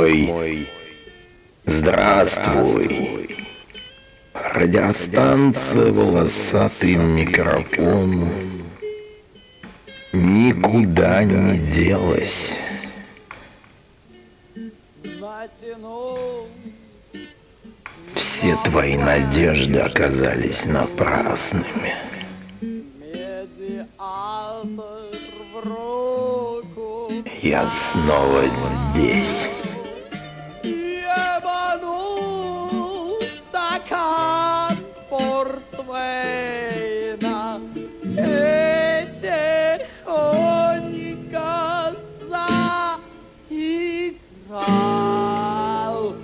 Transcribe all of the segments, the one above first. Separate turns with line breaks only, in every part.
мой, здравствуй. Радиостанция «Волосатый микрофон» никуда не делась. Все твои надежды оказались напрасными. Я снова здесь.
Ебанул стакан портвейна и тихонько заиграл.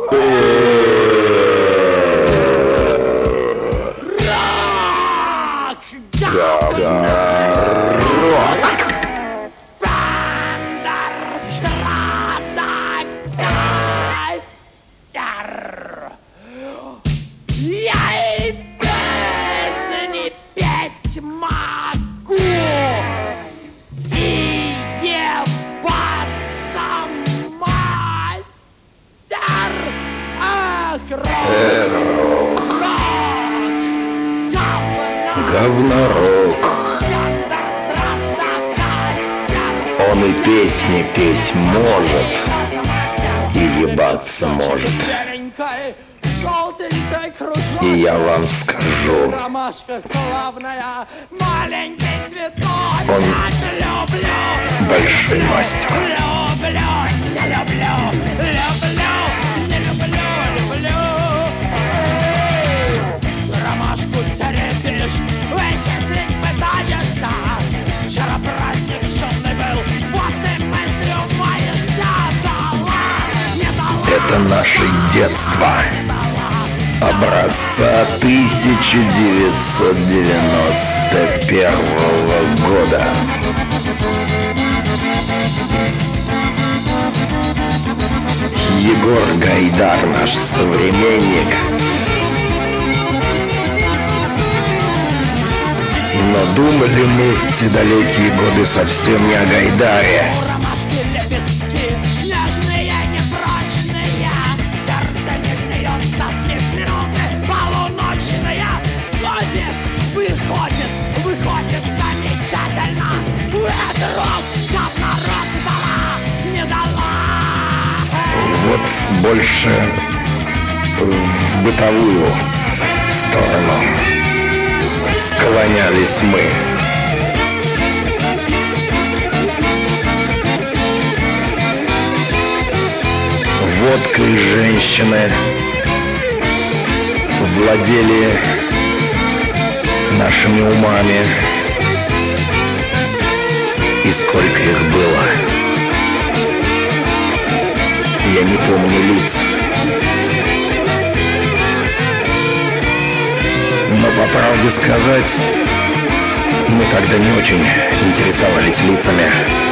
Говнорок. Он и песни петь может, и ебаться может. И я вам скажу, он большой мастер.
Вчера праздник шумный был, вот ты мыслью маешься.
Это наше детство, образца 1991 года. Егор Гайдар, наш современник. Но думали мы в те далекие годы совсем не о Гайдаре.
Выходит замечательно. Это рок, говнорок не дала.
Вот больше в бытовую сторону склонялись мы. Водкой женщины владели нашими умами. И сколько их было, я не помню лиц. Но по правде сказать, мы тогда не очень интересовались лицами.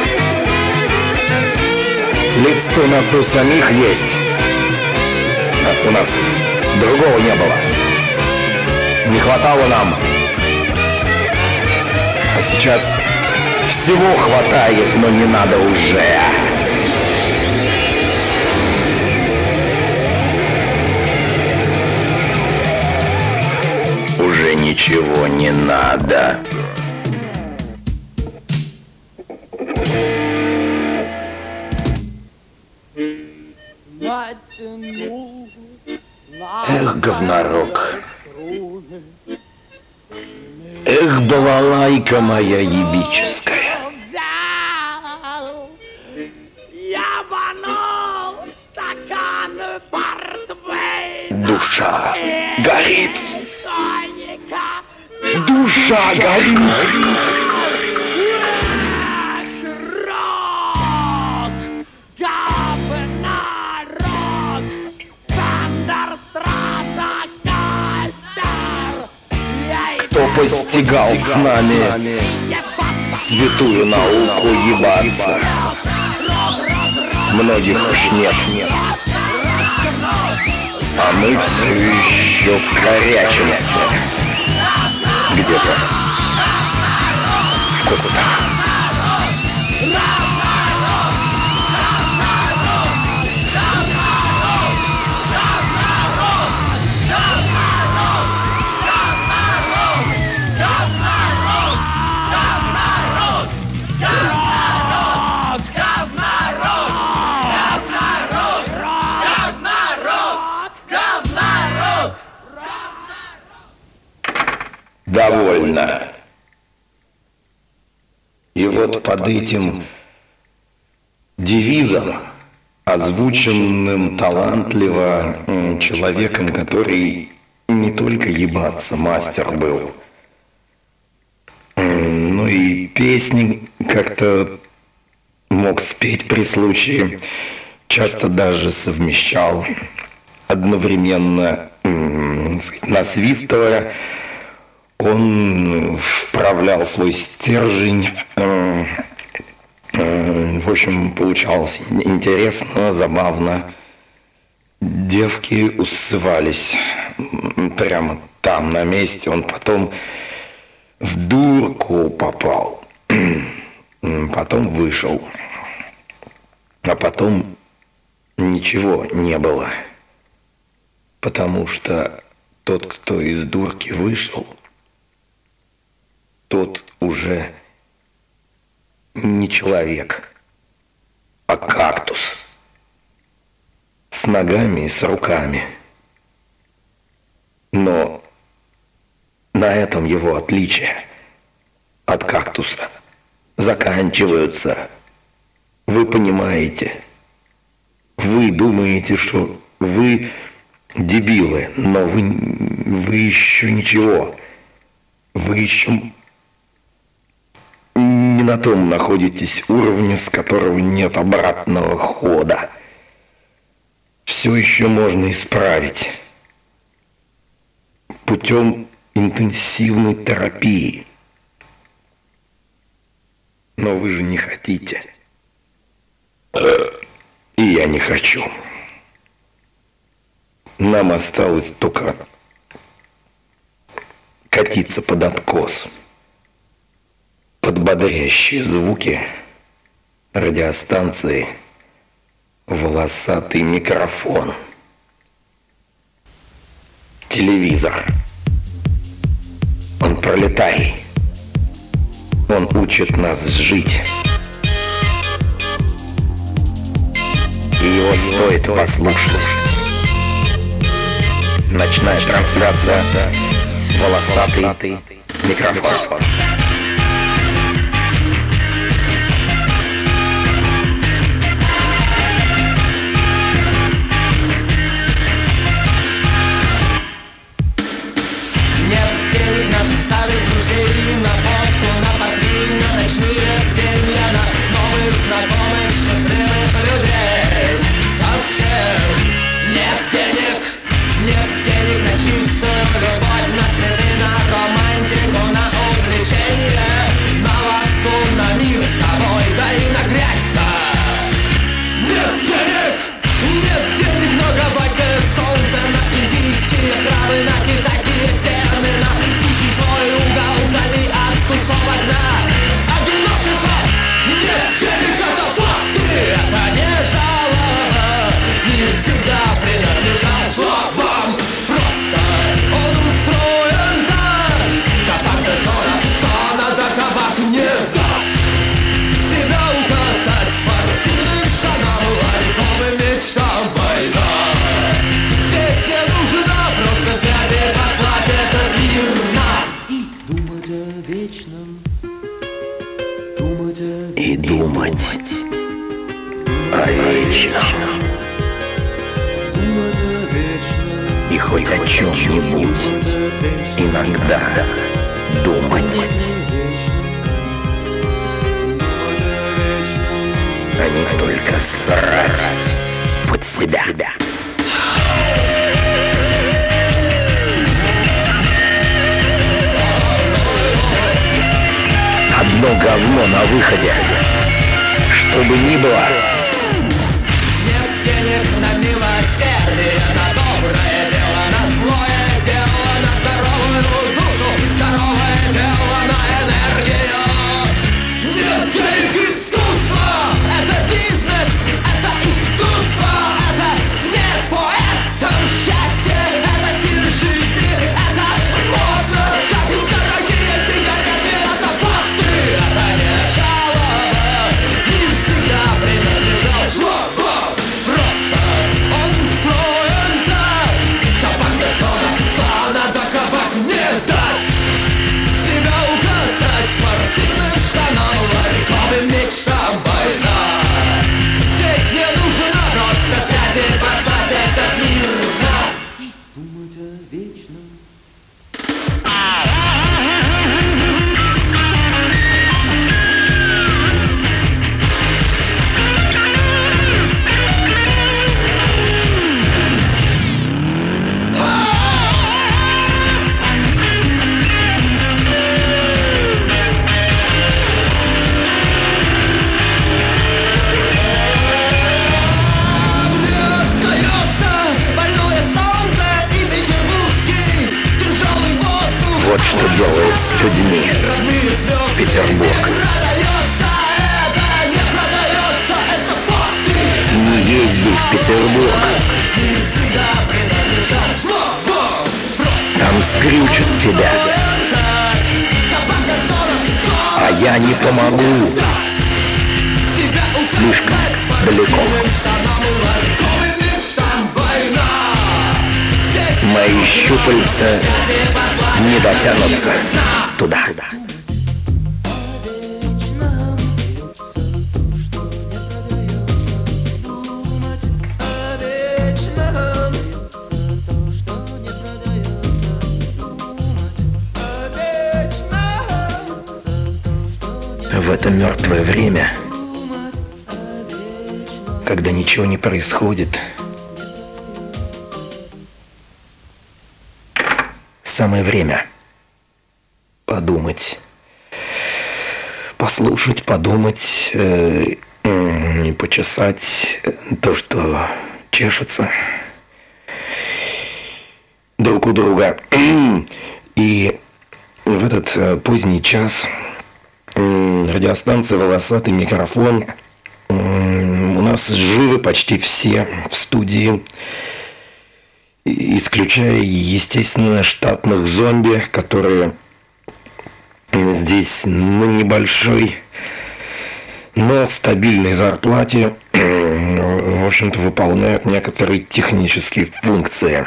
Лиц-то у нас у самих есть, а у нас другого не было. Не хватало нам. А сейчас всего хватает, но не надо уже. Уже ничего не надо. Эх, говнорок. Эх, балалайка моя ебическая. Душа горит. Душа горит. Кто постигал с нами святую науку ебаться? Многих уж нет. А мы все еще корячимся где-то в кустах. довольно. И вот под этим девизом, озвученным талантливо человеком, который не только ебаться мастер был, но и песни как-то мог спеть при случае, часто даже совмещал одновременно, насвистывая, он вправлял свой стержень. В общем, получалось интересно, забавно. Девки усывались прямо там, на месте. Он потом в дурку попал. Потом вышел. А потом ничего не было. Потому что тот, кто из дурки вышел, тот уже не человек, а кактус. С ногами и с руками. Но на этом его отличие от кактуса заканчиваются. Вы понимаете, вы думаете, что вы дебилы, но вы еще ничего. Вы еще не на том находитесь уровне, с которого нет обратного хода. Все еще можно исправить путем интенсивной терапии. Но вы же не хотите. И я не хочу. Нам осталось только катиться под откос. Под бодрящие звуки радиостанции, волосатый микрофон, телевизор. Он пролетай. Он учит нас жить. И его стоит послушать. Ночная трансляция, волосатый микрофон.
Знакомых счастливых людей совсем нет денег на чистую любовь, на цветы, на романтику, на увлечение, на ласку, на мир с тобой, да и на грязь-то. Нет денег, но гавайское солнце, на индийские храмы, на китайские стены, на тихий свой угол вдали от тусовок, на одиночество. Нет денег, это факты, это не жалоба, не всегда принадлежат жлобам. Просто он устроен так, кабак зона до кабак не даст себя укатать спортивным шагом, ларьковым мечтам война. Здесь не нужно просто взять и послать этот мир на. И думать о вечном,
И думать о вечном. И хоть о чем-нибудь иногда думать. А не только срать под себя. Одно говно на выходе. Что бы ни было.
Нет денег на милосердие, на доброе дело, на злое дело, на здоровую душу, здоровое дело, на энергию. Нет денег, искусство, это бизнес, это искусство, это смерть поэтам, счастье, это стиль жизни, это модно, как и дорогие сигареты, это факты, это не жалоба, не всегда принадлежит. думать о вечном.
Вот что делает с людьми Петербург. Не езди в Петербург. Там скрючат тебя. А я не помогу. Слишком далеко. Мои щупальца не дотянутся туда. В это мертвое время, когда ничего не происходит, самое время подумать, послушать, подумать и почесать то, что чешется друг у друга. И в этот поздний час радиостанция «Волосатый микрофон». У нас живы почти все в студии, исключая, естественно, штатных зомби, которые здесь на небольшой, но стабильной зарплате, в общем-то, выполняют некоторые технические функции.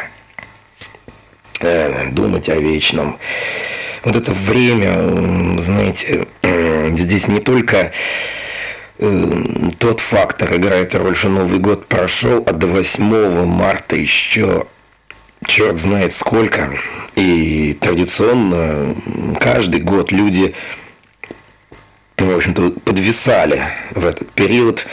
Думать о вечном. Вот это время, знаете, здесь не только тот фактор играет роль, что Новый год прошел, а до 8 марта еще черт знает сколько. И традиционно каждый год люди, в общем-то, подвисали в этот период,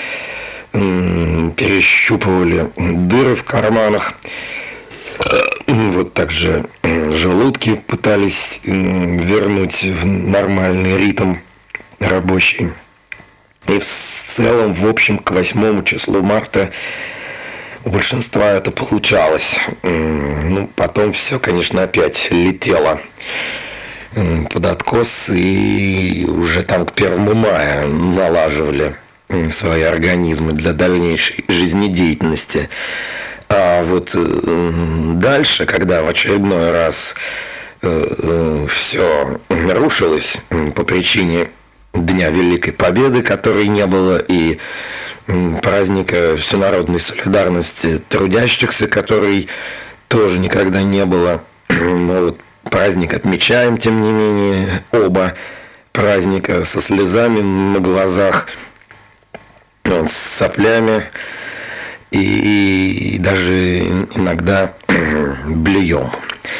перещупывали дыры в карманах. Вот так же желудки пытались вернуть в нормальный ритм рабочий. И в целом, в общем, к 8 числу марта у большинства это получалось. Ну, потом все, конечно, опять летело под откос, и уже там к 1 мая налаживали свои организмы для дальнейшей жизнедеятельности. А вот дальше, когда в очередной раз все рушилось по причине Дня Великой Победы, которой не было, и праздника всенародной солидарности трудящихся, который тоже никогда не было. Но вот праздник отмечаем, тем не менее, оба праздника со слезами на глазах, с соплями. И даже иногда блюем.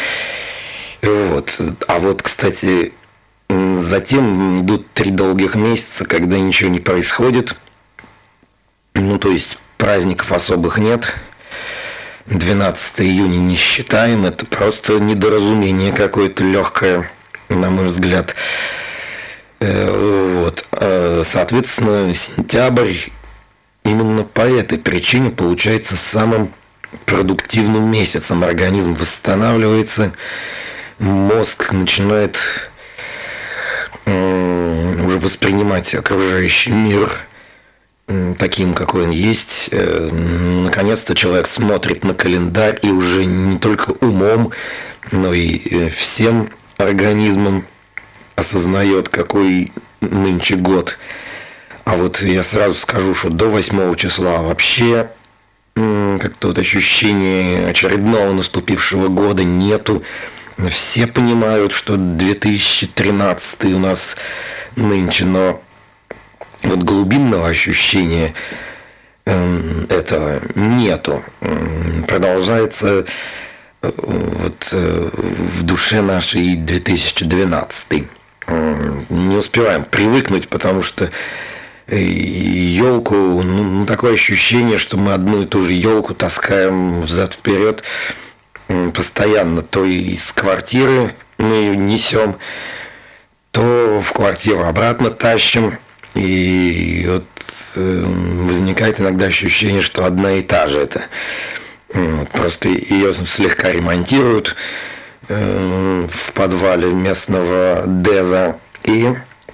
Вот. А вот, кстати, затем идут 3 долгих месяца, когда ничего не происходит. Ну, то есть праздников особых нет. 12 июня не считаем. Это просто недоразумение какое-то легкое, на мой взгляд. Вот. Соответственно, сентябрь именно по этой причине получается самым продуктивным месяцем. Организм восстанавливается, мозг начинает уже воспринимать окружающий мир таким, какой он есть. Наконец-то человек смотрит на календарь и уже не только умом, но и всем организмом осознает, какой нынче год. А вот я сразу скажу, что до 8 числа вообще как-то вот ощущения очередного наступившего года нету. Все понимают, что 2013 у нас нынче, но вот глубинного ощущения этого нету. Продолжается в душе нашей 2012. Не успеваем привыкнуть, потому что елку, такое ощущение, что мы одну и ту же елку таскаем взад-вперед постоянно. То из квартиры мы ее несем, то в квартиру обратно тащим. И вот возникает иногда ощущение, что одна и та же это. Просто ее слегка ремонтируют в подвале местного ДЭЗа и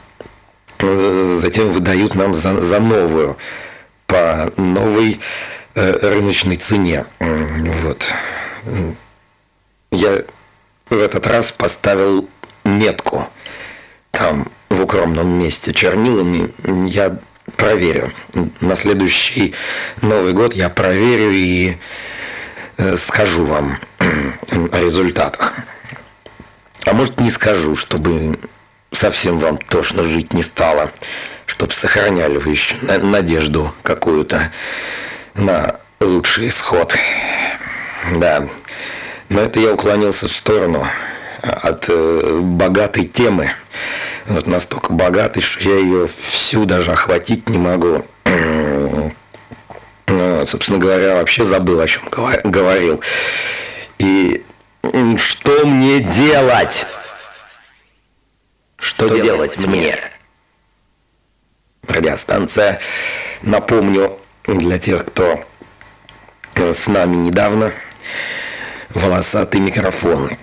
затем выдают нам за новую по новой рыночной цене. Вот. Я в этот раз поставил метку там в укромном месте чернилами. Я проверю. На следующий Новый год я проверю и скажу вам о результатах. А может, не скажу, чтобы совсем вам тошно жить не стало, чтобы сохраняли вы еще надежду какую-то на лучший исход. Да, но это я уклонился в сторону от богатой темы. Вот настолько богатой, что я ее всю даже охватить не могу. Собственно говоря, вообще забыл, о чем говорил. И что мне делать? Что делать мне? Радиостанция, напомню, для тех, кто с нами недавно, волосатый микрофон.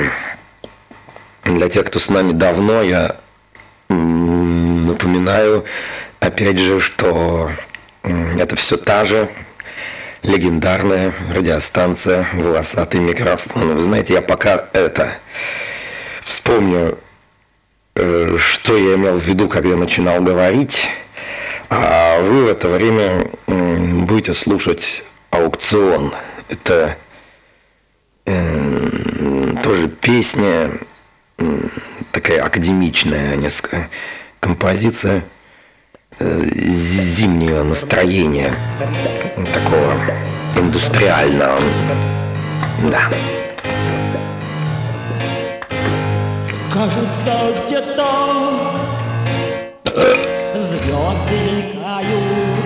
Для тех, кто с нами давно, я напоминаю, опять же, что это все та же легендарная радиостанция «Волосатый микрофон». Вы знаете, я пока вспомню, что я имел в виду, когда начинал говорить, а вы в это время будете слушать «Аукцион». Это тоже песня, такая академичная несколько композиция зимнего настроения, такого индустриального. Да.
Кажется, где-то звезды мелькают.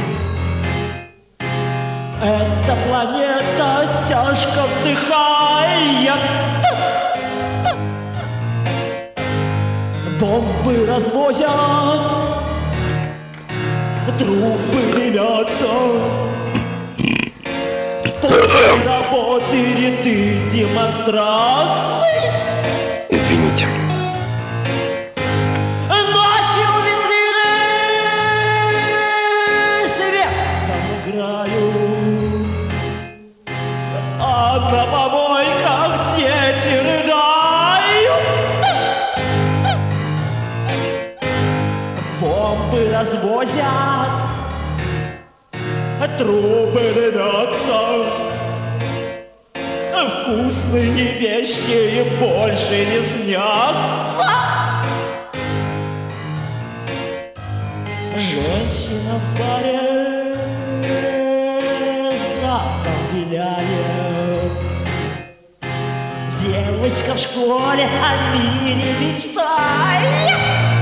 Эта планета тяжко вздыхает. Бомбы развозят, трубы дымятся. После работы ряды демонстраций.
Извините.
Ночью витрины светом играют, а на помойках дети рыдают. Бомбы развозят, трубы дымятся. Вкусные вещи им больше не снятся. Женщина в баре задом виляет. Девочка в школе о мире мечтает.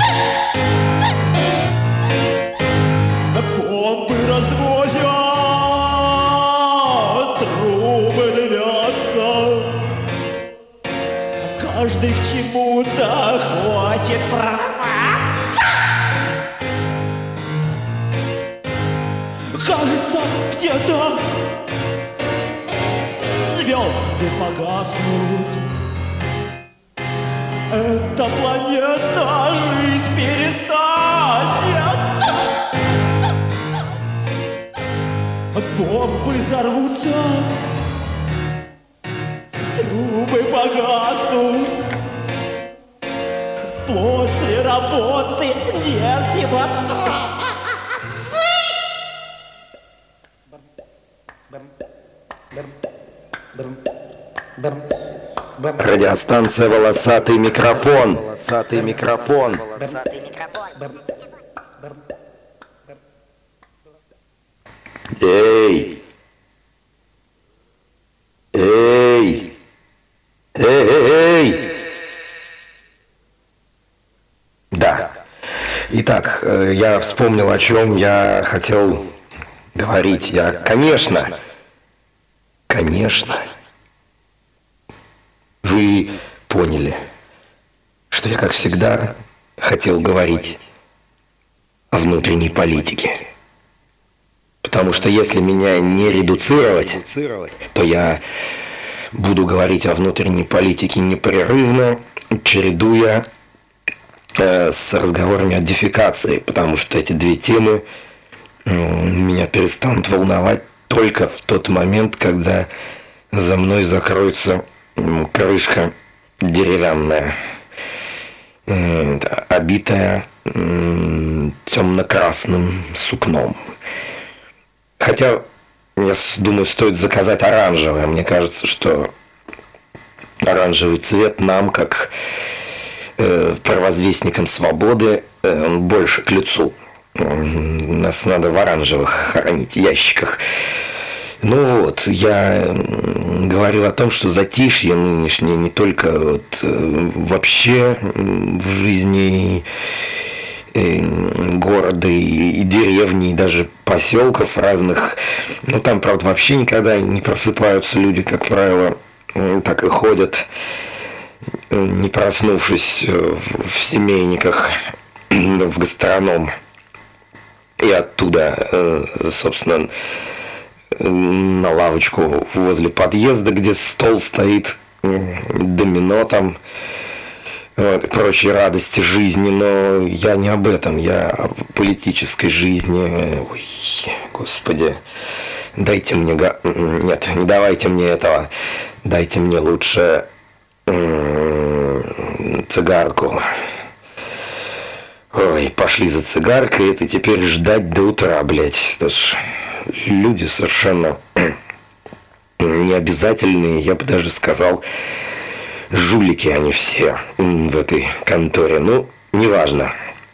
Бомбы развозят, трубы дымятся. Каждый к чему-то хочет прорваться. Кажется, где-то звезды погаснут. Эта планета жить перестанет. Бомбы взорвутся, трубы погаснут. После работы нет демонстрации.
Радиостанция «Волосатый микрофон». Волосатый микрофон. Эй! Эй! Итак, я вспомнил, о чем я хотел говорить. Конечно, вы поняли, что я, как всегда, хотел говорить о внутренней политике. Потому что если меня не редуцировать, то я буду говорить о внутренней политике непрерывно, чередуя с разговорами о дефекации, потому что эти две темы меня перестанут волновать только в тот момент, когда за мной закроется крышка деревянная, обитая темно-красным сукном. Хотя, я думаю, стоит заказать оранжевое. Мне кажется, что оранжевый цвет нам, как провозвестникам свободы, он больше к лицу. Нас надо в оранжевых хоронить ящиках. Ну вот, я говорил о том, что затишье нынешнее не только вот вообще в жизни города и деревни, и даже поселков разных. Ну, там, правда, вообще никогда не просыпаются люди, как правило, так и ходят, не проснувшись в семейниках, в гастроном. И оттуда, собственно, на лавочку возле подъезда, где стол стоит, домино там, вот, и прочие радости жизни. Но я не об этом, я о политической жизни. Ой, господи, дайте мне... Нет, не давайте мне этого. Дайте мне лучше цигарку. Ой, пошли за цигаркой, это теперь ждать до утра, блядь. Это ж люди совершенно необязательные, я бы даже сказал, жулики они все в этой конторе. Ну, неважно.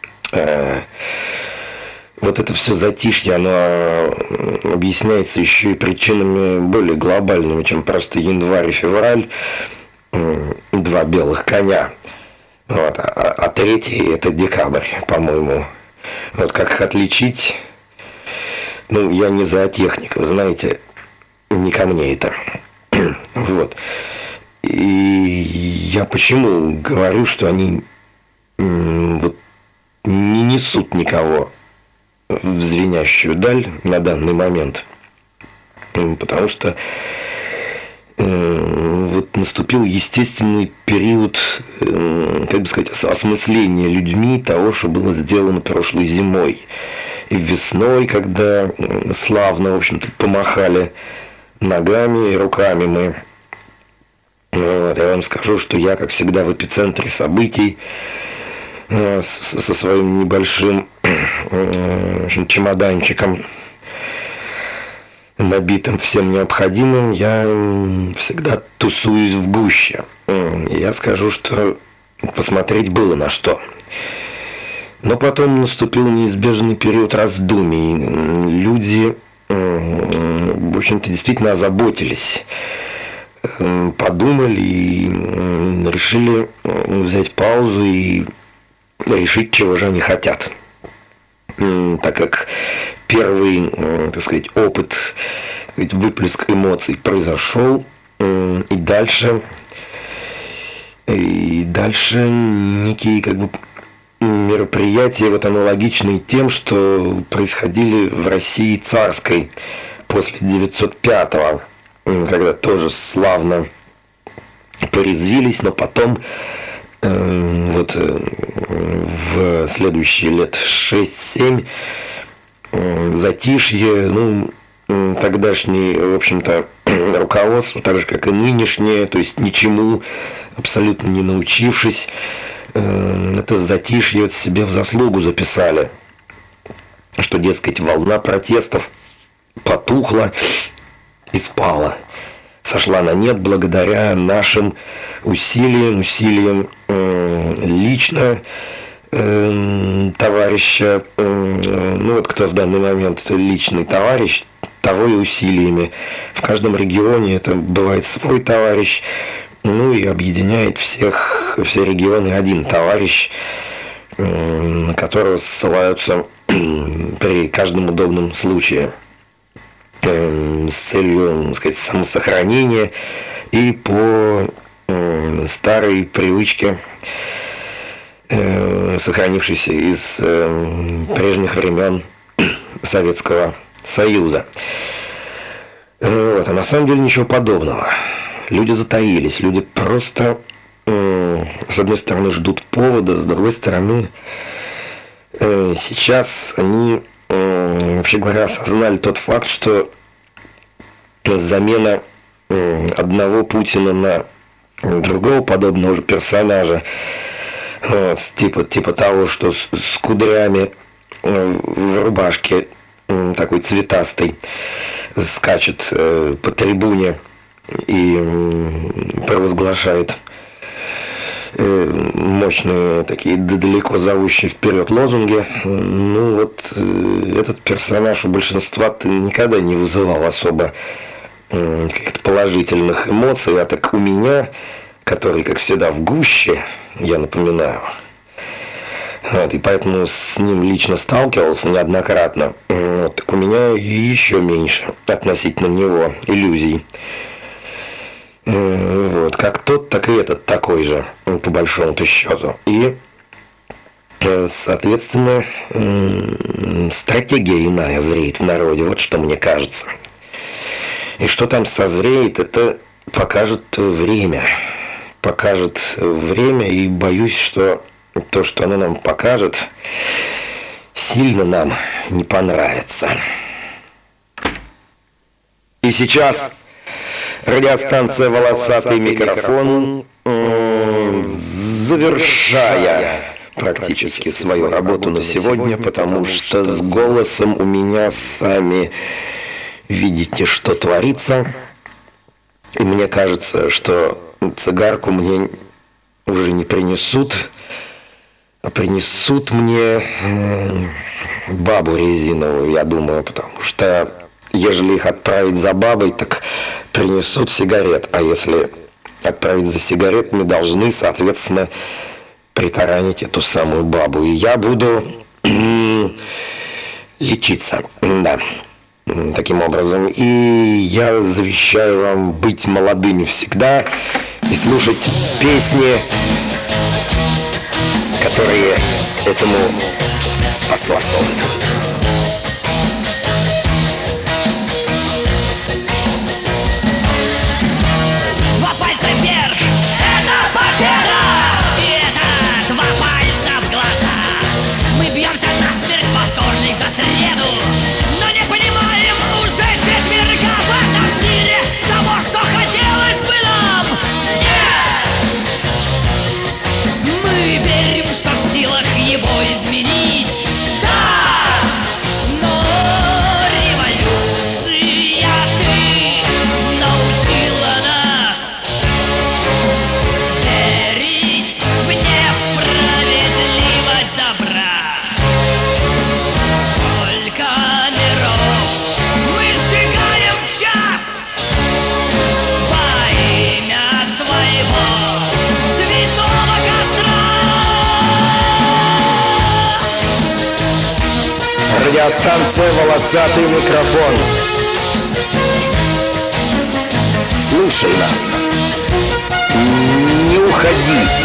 Вот это все затишье, оно объясняется еще и причинами более глобальными, чем просто январь и февраль. Два белых коня. Вот, а третий это декабрь, по-моему. Вот как их отличить? Ну, я не зоотехник, вы знаете, не ко мне это. Вот. И я почему говорю, что они вот не несут никого в звенящую даль на данный момент. Потому что вот наступил естественный период, как бы сказать, осмысления людьми того, что было сделано прошлой зимой. И весной, когда славно, в общем-то, помахали ногами и руками мы. Вот, я вам скажу, что я, как всегда, в эпицентре событий, со своим небольшим, в общем, чемоданчиком, набитым всем необходимым, я всегда тусуюсь в гуще. Я скажу, что посмотреть было на что. Но потом наступил неизбежный период раздумий. Люди, в общем-то, действительно озаботились, подумали и решили взять паузу и решить, чего же они хотят. Так как первый, так сказать, опыт, выплеск эмоций произошел, и дальше некие как бы мероприятия вот аналогичные тем, что происходили в России царской после 905-го, когда тоже славно порезвились, но потом вот в следующие лет 6-7 затишье, ну, тогдашнее, в общем-то, руководство, так же, как и нынешнее, то есть ничему абсолютно не научившись, это затишье вот себе в заслугу записали, что, дескать, волна протестов потухла и спала, сошла на нет благодаря нашим усилиям лично товарища, ну вот кто в данный момент личный товарищ, того и усилиями. В каждом регионе это бывает свой товарищ, ну и объединяет все регионы один товарищ, на которого ссылаются при каждом удобном случае с целью, так сказать, самосохранения и по старой привычке, сохранившейся из прежних времен Советского Союза. Вот. А на самом деле ничего подобного. Люди затаились, люди просто, с одной стороны, ждут повода, с другой стороны, сейчас они, вообще говоря, осознали тот факт, что замена одного Путина на другого подобного же персонажа, вот, типа того, что с кудрями в рубашке такой цветастой скачет по трибуне и провозглашает мощные такие далеко зовущие вперед лозунги. Ну вот этот персонаж у большинства-то никогда не вызывал особо каких-то положительных эмоций, а так у меня, который, как всегда, в гуще, я напоминаю, вот, и поэтому с ним лично сталкивался неоднократно, вот, так у меня еще меньше относительно него иллюзий. Вот, как тот, так и этот такой же, по большому-то счету. И, соответственно, стратегия иная зреет в народе, вот что мне кажется. И что там созреет, это покажет время. Покажет время, и боюсь, что то, что оно нам покажет, сильно нам не понравится. И сейчас радиостанция «Волосатый микрофон», завершая практически свою работу на сегодня, потому что с голосом у меня, сами видите, что творится. И мне кажется, что цигарку мне уже не принесут, а принесут мне бабу резиновую, я думаю, потому что ежели их отправить за бабой, так принесут сигарет, а если отправить за сигаретами, должны, соответственно, притаранить эту самую бабу. И я буду лечиться, да, таким образом. И я завещаю вам быть молодыми всегда и слушать песни, которые этому способствуют. Радиостанция «Волосатый микрофон». Слушай нас. Не уходи.